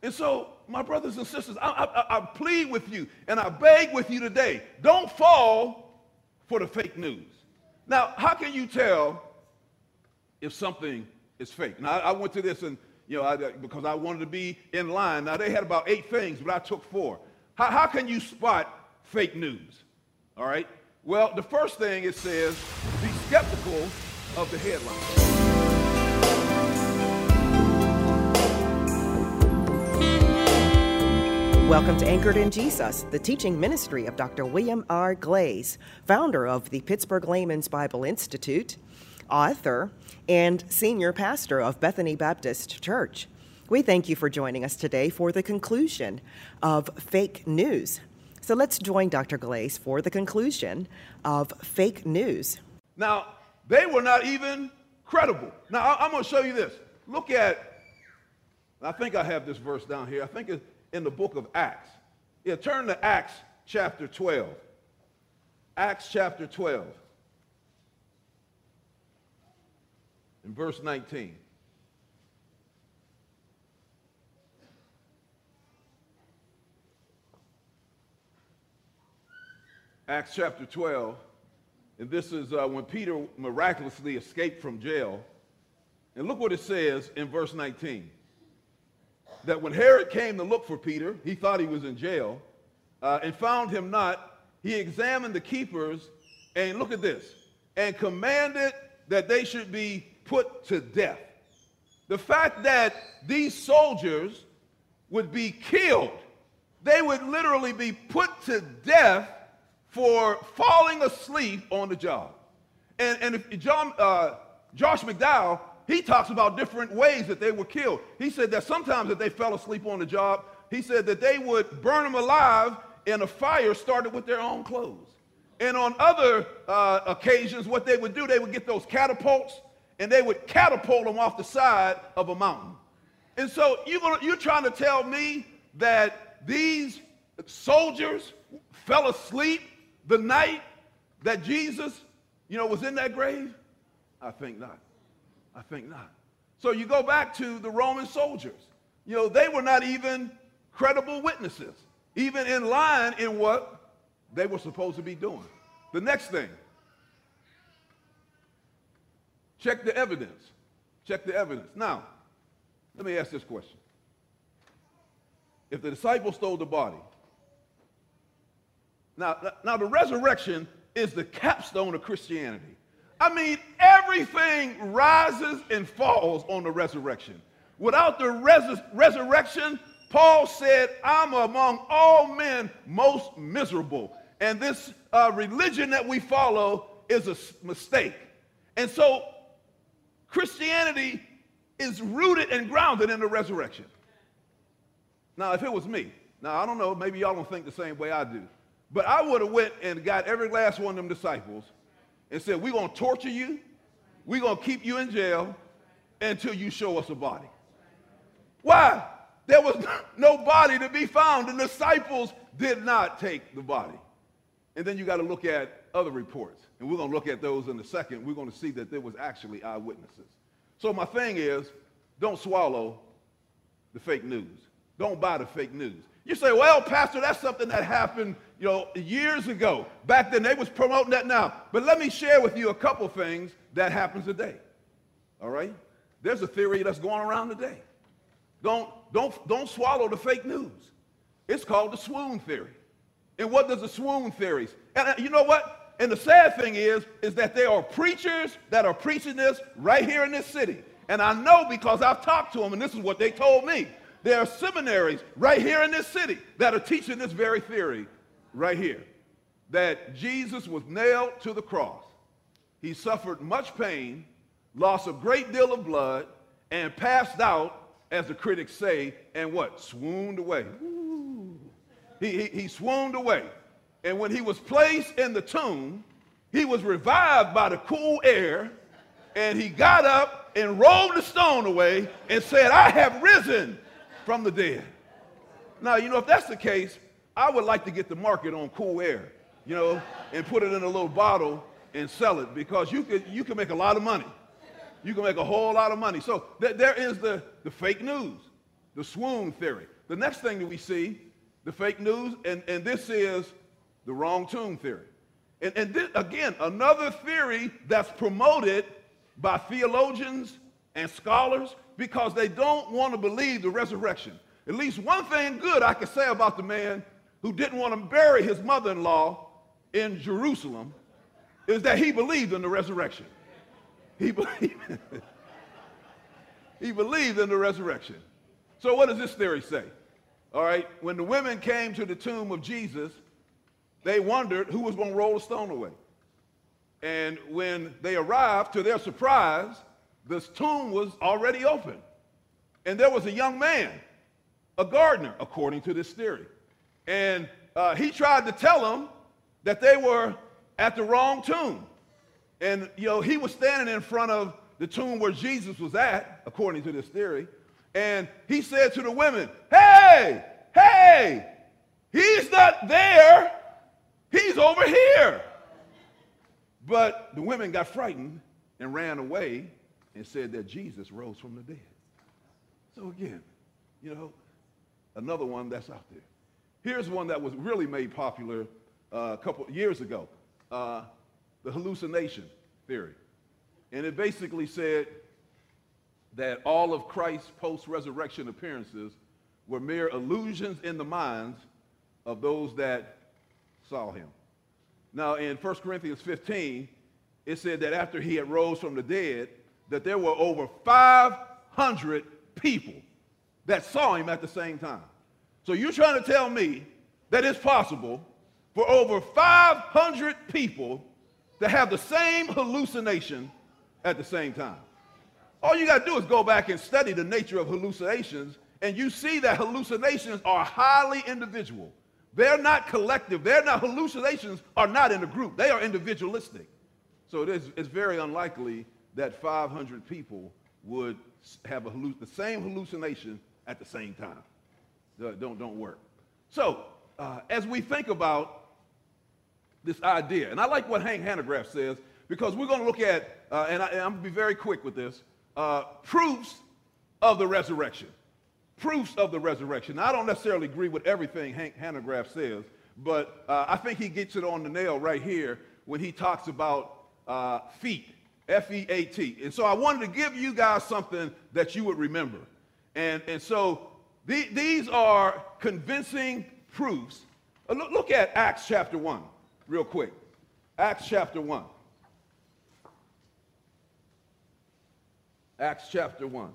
And so, my brothers and sisters, I plead with you and I beg with you today, don't fall for the fake news. Now, how can you tell if something is fake? Now, I went to this and, because I wanted to be in line. Now, they had about 8 things, but I took 4. How can you spot fake news? All right? Well, the first thing it says, be skeptical of the headline. Welcome to Anchored in Jesus, the teaching ministry of Dr. William R. Glaze, founder of the Pittsburgh Layman's Bible Institute, author, and senior pastor of Bethany Baptist Church. We thank you for joining us today for the conclusion of fake news. So let's join Dr. Glaze for the conclusion of fake news. Now, they were not even credible. Now, I'm going to show you this. Look at, I think I have this verse down here. I think it's in the book of Acts. Yeah, turn to Acts chapter 12. Acts chapter 12. In verse 19. Acts chapter 12. And this is when Peter miraculously escaped from jail. And look what it says in verse 19. That when Herod came to look for Peter, he thought he was in jail, and found him not. He examined the keepers, and look at this, and commanded that they should be put to death. The fact that these soldiers would be killed, they would literally be put to death for falling asleep on the job. And if Josh McDowell, he talks about different ways that they were killed. He said that sometimes that they fell asleep on the job, he said that they would burn them alive in a fire started with their own clothes. And on other occasions, what they would do, they would get those catapults and they would catapult them off the side of a mountain. And so you're trying to tell me that these soldiers fell asleep the night that Jesus, was in that grave? I think not. I think not. So you go back to the Roman soldiers. They were not even credible witnesses, even in line in what they were supposed to be doing. The next thing, check the evidence. Check the evidence. Now, let me ask this question. If the disciples stole the body, now the resurrection is the capstone of Christianity. I mean, everything rises and falls on the resurrection. Without the resurrection, Paul said, I'm among all men most miserable. And this religion that we follow is a mistake. And so Christianity is rooted and grounded in the resurrection. Now, if it was me, now I don't know, maybe y'all don't think the same way I do, but I would have went and got every last one of them disciples and said, we're going to torture you, we're going to keep you in jail until you show us a body. Why? There was no body to be found. The disciples did not take the body. And then you got to look at other reports, and we're going to look at those in a second. We're going to see that there was actually eyewitnesses. So my thing is, don't swallow the fake news. Don't buy the fake news. You say, well, Pastor, that's something that happened, years ago. Back then, they was promoting that now. But let me share with you a couple things that happens today. All right? There's a theory that's going around today. Don't swallow the fake news. It's called the swoon theory. And what does the swoon theory? And you know what? And the sad thing is that there are preachers that are preaching this right here in this city. And I know because I've talked to them, and this is what they told me. There are seminaries right here in this city that are teaching this very theory right here, that Jesus was nailed to the cross. He suffered much pain, lost a great deal of blood, and passed out, as the critics say, and what? Swooned away. He swooned away. And when he was placed in the tomb, he was revived by the cool air, and he got up and rolled the stone away and said, I have risen from the dead. Now, if that's the case, I would like to get the market on cool air, and put it in a little bottle and sell it, because you can make a lot of money. You can make a whole lot of money. So there is the fake news. the swoon theory. The next thing that we see, the fake news, and this is the wrong tomb theory. And this, again, another theory that's promoted by theologians and scholars because they don't want to believe the resurrection. At least one thing good I can say about the man who didn't want to bury his mother-in-law in Jerusalem is that he believed in the resurrection. He believed in the resurrection. So what does this theory say? All right, when the women came to the tomb of Jesus, they wondered who was going to roll the stone away. And when they arrived, to their surprise, this tomb was already open. And there was a young man, a gardener, according to this theory. And he tried to tell them that they were at the wrong tomb. And, he was standing in front of the tomb where Jesus was at, according to this theory. And he said to the women, hey, he's not there. He's over here. But the women got frightened and ran away and said that Jesus rose from the dead. So again, another one that's out there. Here's one that was really made popular a couple years ago, the hallucination theory. And it basically said that all of Christ's post-resurrection appearances were mere illusions in the minds of those that saw him. Now, in 1 Corinthians 15, it said that after he had rose from the dead, that there were over 500 people that saw him at the same time. So you're trying to tell me that it's possible for over 500 people to have the same hallucination at the same time. All you got to do is go back and study the nature of hallucinations, and you see that hallucinations are highly individual. They're not collective. Hallucinations are not in a group. They are individualistic. So it's very unlikely that 500 people would have the same hallucination at the same time. Don't work. So as we think about this idea, and I like what Hank Hanegraaff says, because we're going to look at, and I'm going to be very quick with this, proofs of the resurrection. Proofs of the resurrection. Now, I don't necessarily agree with everything Hank Hanegraaff says, but I think he gets it on the nail right here when he talks about feet, F-E-A-T. And so I wanted to give you guys something that you would remember. And so these are convincing proofs. Look at Acts chapter 1 real quick. Acts chapter 1. Acts chapter 1.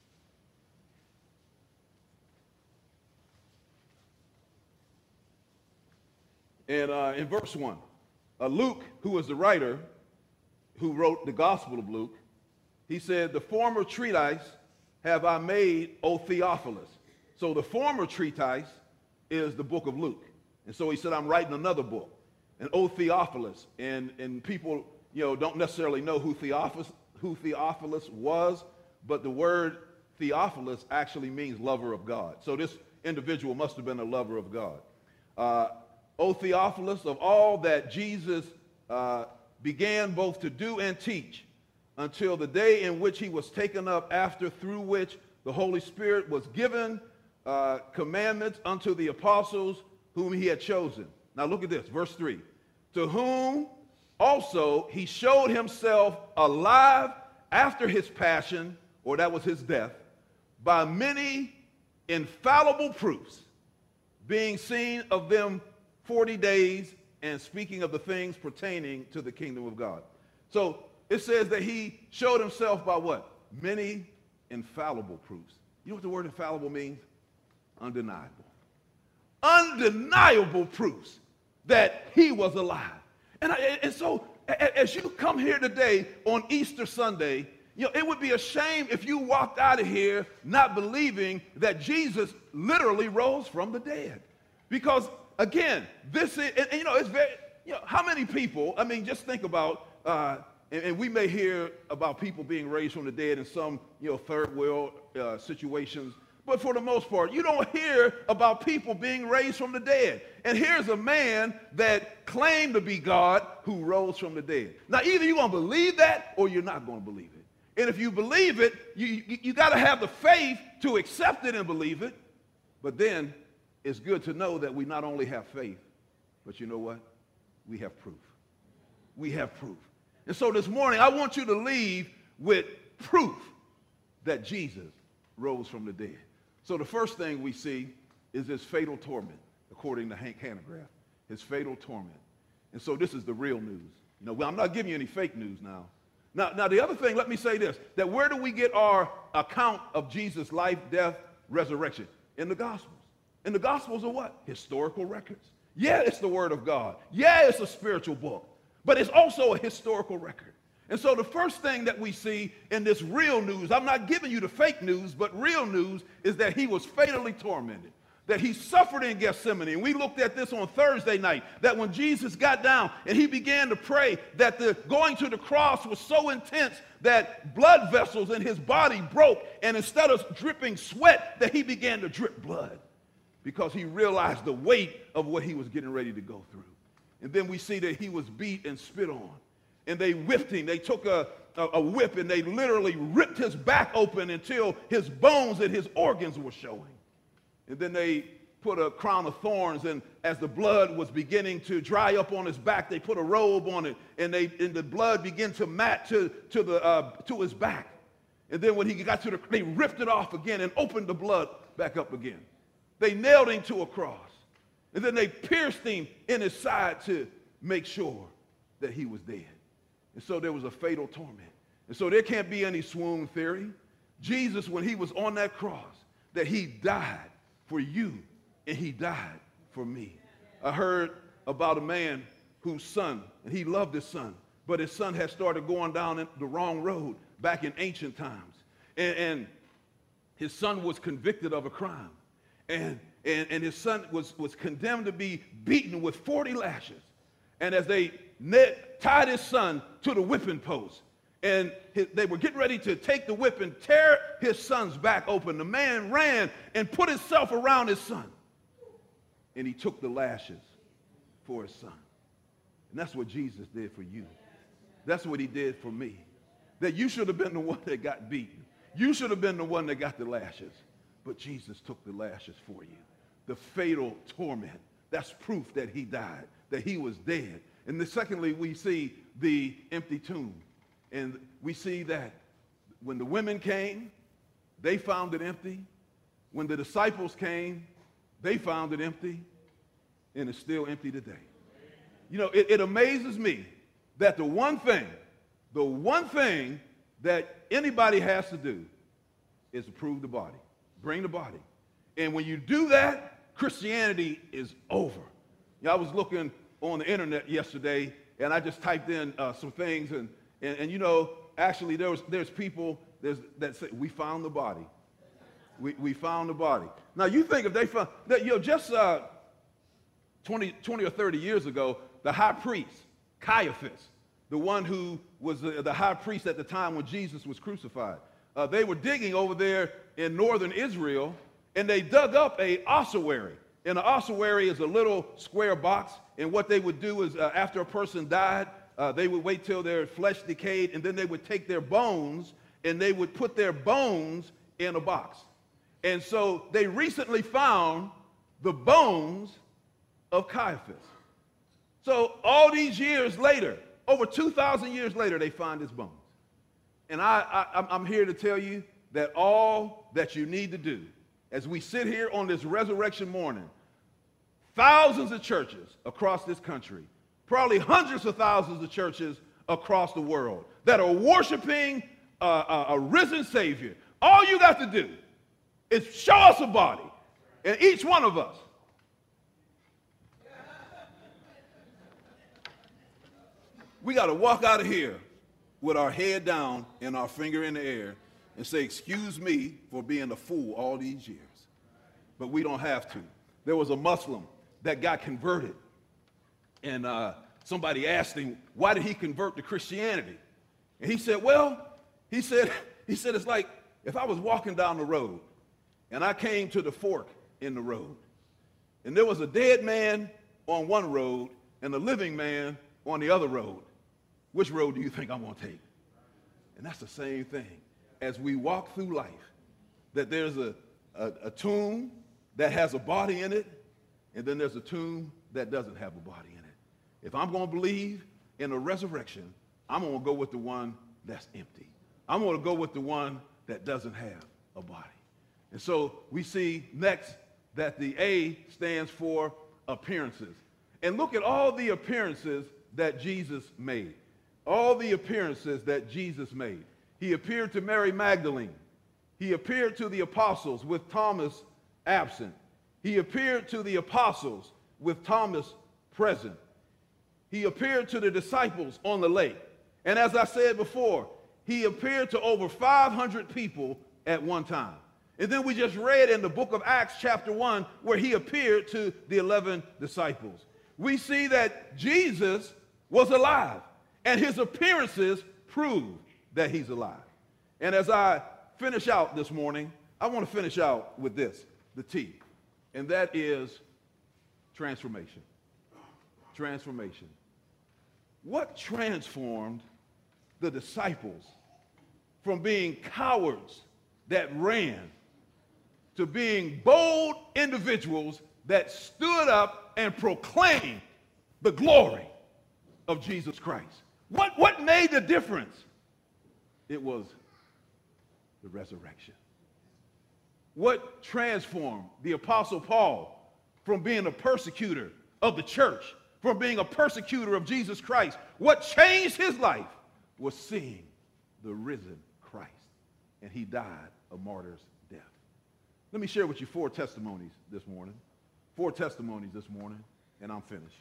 And in verse 1, Luke, who was the writer who wrote the Gospel of Luke, he said, the former treatise have I made, O Theophilus. So the former treatise is the book of Luke. And so he said, I'm writing another book. And O Theophilus, and people don't necessarily know who Theophilus was, but the word Theophilus actually means lover of God. So this individual must have been a lover of God. O Theophilus, of all that Jesus began both to do and teach until the day in which he was taken up, after through which the Holy Spirit was given commandments unto the apostles whom he had chosen. Now look at this, verse 3. To whom also he showed himself alive after his passion, or that was his death, by many infallible proofs, being seen of them 40 days, and speaking of the things pertaining to the kingdom of God. So it says that he showed himself by what? Many infallible proofs. You know what the word infallible means? Undeniable. Undeniable proofs that he was alive. And so as you come here today on Easter Sunday, it would be a shame if you walked out of here not believing that Jesus literally rose from the dead. Because again, this is, and it's very, how many people, just think about, and we may hear about people being raised from the dead in some, third world situations, but for the most part, you don't hear about people being raised from the dead. And here's a man that claimed to be God who rose from the dead. Now, either you're going to believe that or you're not going to believe it. And if you believe it, you got to have the faith to accept it and believe it. But then it's good to know that we not only have faith, but you know what? We have proof. We have proof. And so this morning, I want you to leave with proof that Jesus rose from the dead. So the first thing we see is his fatal torment, according to Hank Hanegraaff, his fatal torment. And so this is the real news. You know, I'm not giving you any fake news now. Now, the other thing, let me say this, that where do we get our account of Jesus' life, death, resurrection? In the Gospels. And the Gospels are what? Historical records. Yeah, it's the Word of God. Yeah, it's a spiritual book. But it's also a historical record. And so the first thing that we see in this real news, I'm not giving you the fake news, but real news is that he was fatally tormented, that he suffered in Gethsemane. And we looked at this on Thursday night, that when Jesus got down and he began to pray, that the going to the cross was so intense that blood vessels in his body broke, and instead of dripping sweat, that he began to drip blood because he realized the weight of what he was getting ready to go through. And then we see that he was beat and spit on. And they whipped him. They took a whip and they literally ripped his back open until his bones and his organs were showing. And then they put a crown of thorns, and as the blood was beginning to dry up on his back, they put a robe on it, and the blood began to mat to his back. And then when he got to they ripped it off again and opened the blood back up again. They nailed him to a cross. And then they pierced him in his side to make sure that he was dead. And so there was a fatal torment. And so there can't be any swoon theory. Jesus, when he was on that cross, that he died for you and he died for me. I heard about a man whose son, and he loved his son, but his son had started going down the wrong road back in ancient times. And his son was convicted of a crime. And his son was condemned to be beaten with 40 lashes. And as they tied his son to the whipping post, and they were getting ready to take the whip and tear his son's back open, the man ran and put himself around his son. And he took the lashes for his son. And that's what Jesus did for you. That's what he did for me. That you should have been the one that got beaten. You should have been the one that got the lashes. But Jesus took the lashes for you. The fatal torment. That's proof that he died, that he was dead. And then secondly, we see the empty tomb. And we see that when the women came, they found it empty. When the disciples came, they found it empty. And it's still empty today. You know, it amazes me that the one thing that anybody has to do is to prove the body. Bring the body. And when you do that, Christianity is over. You know, I was looking on the internet yesterday, and I just typed in some things, and you know, actually there's people that say, we found the body. We found the body. Now, you think if they found, that, you know, just 20 or 30 years ago, the high priest, Caiaphas, the one who was the high priest at the time when Jesus was crucified, they were digging over there in northern Israel, and they dug up a ossuary. And an ossuary is a little square box, and what they would do is after a person died, they would wait till their flesh decayed, and then they would take their bones, and they would put their bones in a box. And so they recently found the bones of Caiaphas. So all these years later, over 2,000 years later, they find his bones. And I'm here to tell you that all that you need to do, as we sit here on this resurrection morning, thousands of churches across this country, probably hundreds of thousands of churches across the world that are worshiping a risen Savior, all you got to do is show us a body, and each one of us we got to walk out of here with our head down and our finger in the air and say, excuse me for being a fool all these years. But we don't have to. There was a Muslim that got converted, and somebody asked him, why did he convert to Christianity? And he said, well, he said it's like if I was walking down the road and I came to the fork in the road, and there was a dead man on one road and a living man on the other road. Which road do you think I'm going to take? And that's the same thing as we walk through life, that there's a tomb that has a body in it, and then there's a tomb that doesn't have a body in it. If I'm going to believe in a resurrection, I'm going to go with the one that's empty. I'm going to go with the one that doesn't have a body. And so we see next that the A stands for appearances. And look at all the appearances that Jesus made. All the appearances that Jesus made. He appeared to Mary Magdalene. He appeared to the apostles with Thomas absent. He appeared to the apostles with Thomas present. He appeared to the disciples on the lake. And as I said before, he appeared to over 500 people at one time. And then we just read in the book of Acts chapter 1 where he appeared to the 11 disciples. We see that Jesus was alive, and his appearances prove that he's alive. And as I finish out this morning, I want to finish out with this, the T, and that is transformation. Transformation. What transformed the disciples from being cowards that ran to being bold individuals that stood up and proclaimed the glory of Jesus Christ? What made the difference? It was the resurrection. What transformed the Apostle Paul from being a persecutor of the church, from being a persecutor of Jesus Christ? What changed his life was seeing the risen Christ, and he died a martyr's death. Let me share with you 4 testimonies this morning. 4 testimonies this morning, and I'm finished.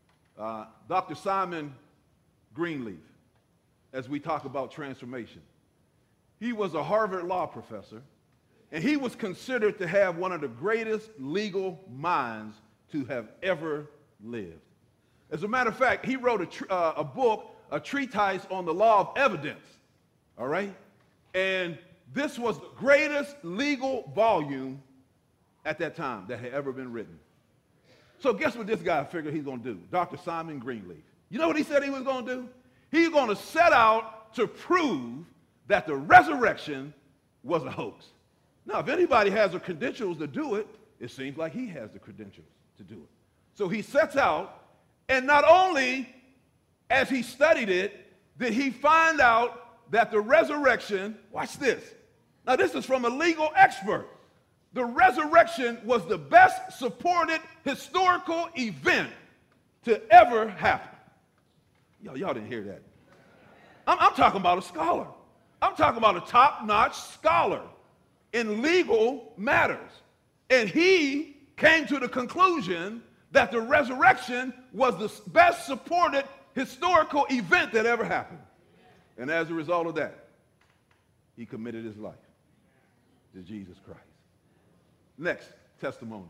Dr. Simon Greenleaf, as we talk about transformation, he was a Harvard law professor, and he was considered to have one of the greatest legal minds to have ever lived. As a matter of fact, he wrote a book, a treatise on the law of evidence, all right? And this was the greatest legal volume at that time that had ever been written. So guess what this guy figured he's going to do? Dr. Simon Greenleaf. You know what he said he was going to do? He's going to set out to prove that the resurrection was a hoax. Now, if anybody has the credentials to do it, it seems like he has the credentials to do it. So he sets out, and not only as he studied it, did he find out that the resurrection, watch this. Now, this is from a legal expert. The resurrection was the best supported historical event to ever happen. Y'all didn't hear that. I'm talking about a scholar. I'm talking about a top-notch scholar in legal matters. And he came to the conclusion that the resurrection was the best supported historical event that ever happened. And as a result of that, he committed his life to Jesus Christ. Next testimony.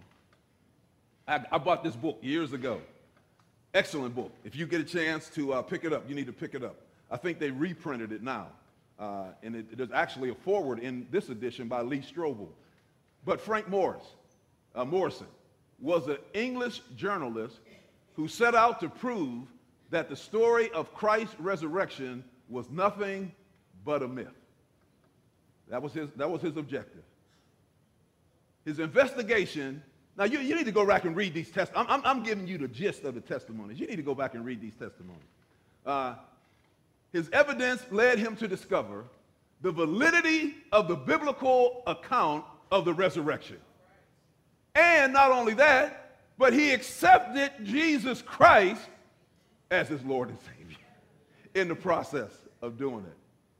I bought this book years ago. Excellent book. If you get a chance to pick it up, you need to pick it up. I think they reprinted it now. And there's actually a foreword in this edition by Lee Strobel. But Frank Morrison was an English journalist who set out to prove that the story of Christ's resurrection was nothing but a myth. That was his objective. His investigation. Now, you need to go back and read these testimonies. I'm giving you the gist of the testimonies. You need to go back and read these testimonies. His evidence led him to discover the validity of the biblical account of the resurrection. And not only that, but he accepted Jesus Christ as his Lord and Savior in the process of doing it.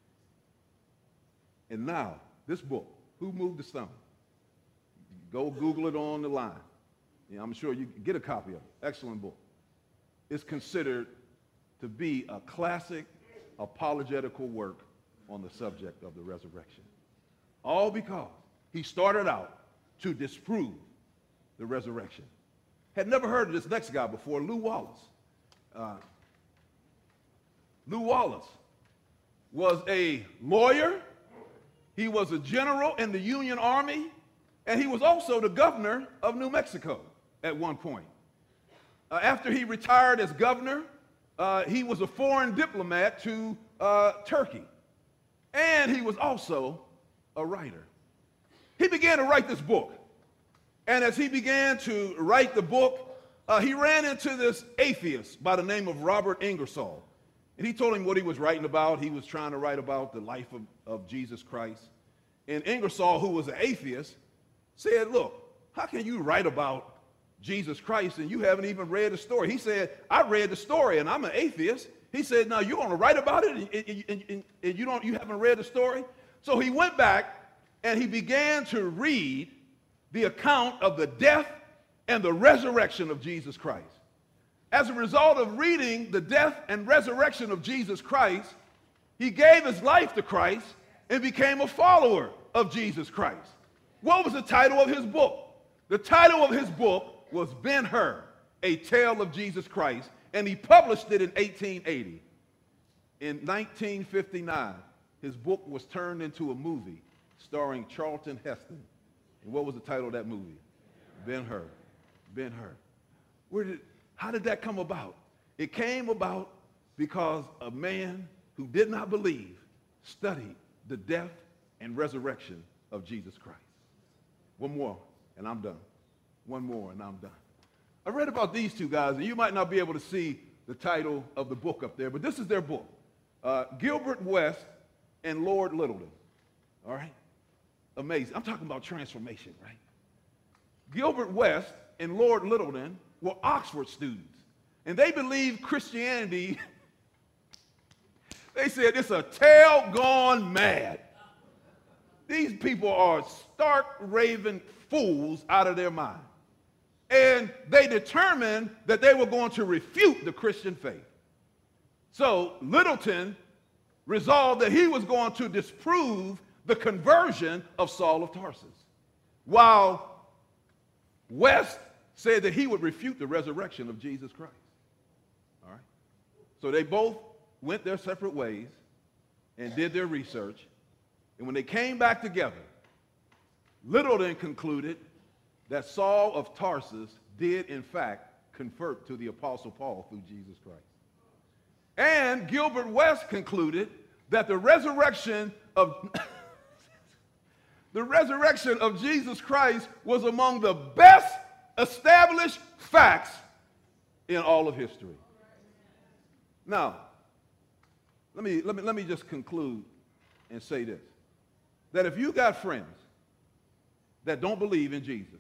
And now, this book, Who Moved the Stone? Go Google it on the line. Yeah, I'm sure you can get a copy of it. Excellent book. It's considered to be a classic apologetical work on the subject of the resurrection. All because he started out to disprove the resurrection. Had never heard of this next guy before, Lew Wallace. Lew Wallace was a lawyer. He was a general in the Union Army. And he was also the governor of New Mexico at one point. After he retired as governor, he was a foreign diplomat to Turkey. and he was also a writer. He began to write this book. And as he began to write the book, he ran into this atheist by the name of Robert Ingersoll. And he told him what he was writing about. He was trying to write about the life of Jesus Christ. And Ingersoll, who was an atheist, said, look, how can you write about Jesus Christ and you haven't even read the story? He said, I read the story and I'm an atheist. He said, no, you're going to write about it and you haven't read the story? So he went back and he began to read the account of the death and the resurrection of Jesus Christ. As a result of reading the death and resurrection of Jesus Christ, he gave his life to Christ and became a follower of Jesus Christ. What was the title of his book? The title of his book was Ben-Hur, A Tale of Jesus Christ, and he published it in 1880. In 1959, his book was turned into a movie starring Charlton Heston. And what was the title of that movie? Ben-Hur. Ben-Hur. How did that come about? It came about because a man who did not believe studied the death and resurrection of Jesus Christ. One more, and I'm done. One more, and I'm done. I read about these two guys, and you might not be able to see the title of the book up there, but this is their book. Gilbert West and Lord Lyttelton. All right? Amazing. I'm talking about transformation, right? Gilbert West and Lord Lyttelton were Oxford students, and they believed Christianity, they said it's a tale gone mad. These people are stark raving fools out of their mind. And they determined that they were going to refute the Christian faith. So Lyttelton resolved that he was going to disprove the conversion of Saul of Tarsus, while West said that he would refute the resurrection of Jesus Christ. All right? So they both went their separate ways and did their research. And when they came back together, Lyttelton concluded that Saul of Tarsus did, in fact, convert to the Apostle Paul through Jesus Christ. And Gilbert West concluded that the resurrection of Jesus Christ was among the best established facts in all of history. Now, let me just conclude and say this, that if you got friends that don't believe in Jesus,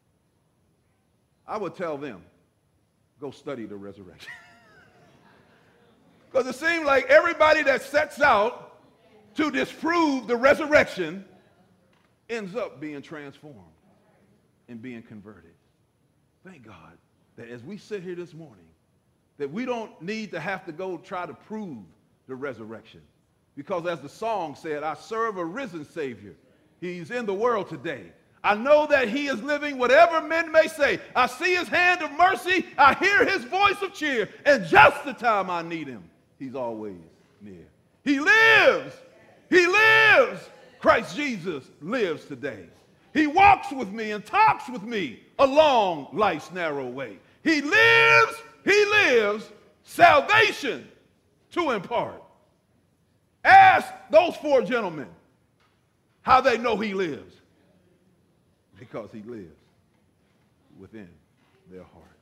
I would tell them, go study the resurrection. Because it seems like everybody that sets out to disprove the resurrection ends up being transformed and being converted. Thank God that as we sit here this morning, that we don't need to have to go try to prove the resurrection. Because as the song said, I serve a risen Savior. He's in the world today. I know that he is living, whatever men may say. I see his hand of mercy. I hear his voice of cheer. And just the time I need him, he's always near. He lives. He lives. Christ Jesus lives today. He walks with me and talks with me along life's narrow way. He lives salvation to impart. Ask those four gentlemen how they know he lives. Because he lives within their heart.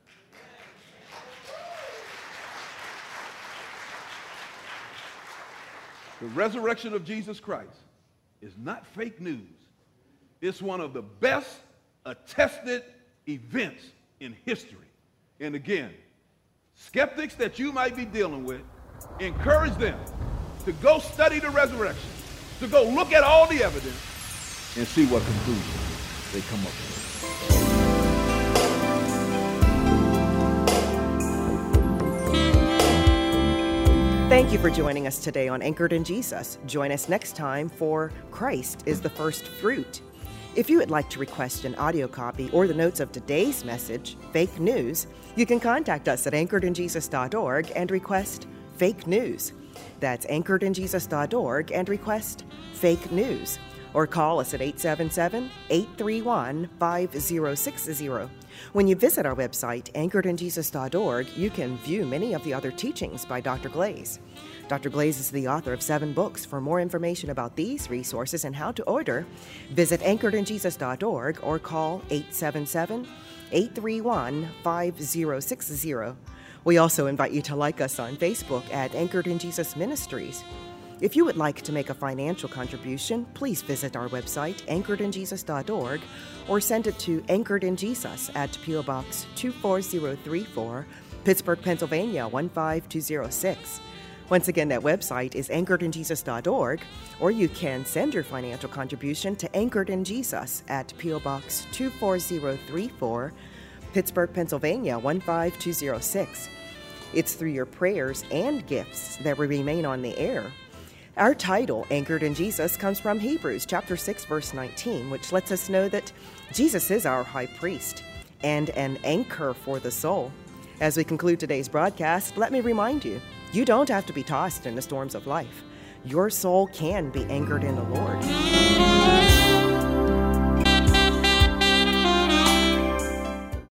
The resurrection of Jesus Christ is not fake news. It's one of the best attested events in history. And again, skeptics that you might be dealing with, encourage them to go study the resurrection, to go look at all the evidence and see what conclusions they come up with. Thank you for joining us today on Anchored in Jesus. Join us next time for Christ is the First Fruit. If you would like to request an audio copy or the notes of today's message, Fake News, you can contact us at anchoredinjesus.org and request Fake News. That's anchoredinjesus.org and request Fake News. or call us at 877-831-5060. When you visit our website, anchoredinjesus.org, you can view many of the other teachings by Dr. Glaze. Dr. Glaze is the author of 7 books. For more information about these resources and how to order, visit anchoredinjesus.org or call 877-831-5060. We also invite you to like us on Facebook at Anchored in Jesus Ministries. If you would like to make a financial contribution, please visit our website, anchoredinjesus.org, or send it to Anchored in Jesus at P.O. Box 24034, Pittsburgh, Pennsylvania 15206. Once again, that website is anchoredinjesus.org, or you can send your financial contribution to Anchored in Jesus at P.O. Box 24034, Pittsburgh, Pennsylvania 15206. It's through your prayers and gifts that we remain on the air. Our title, Anchored in Jesus, comes from Hebrews chapter 6, verse 19, which lets us know that Jesus is our high priest and an anchor for the soul. As we conclude today's broadcast, let me remind you, you don't have to be tossed in the storms of life. Your soul can be anchored in the Lord.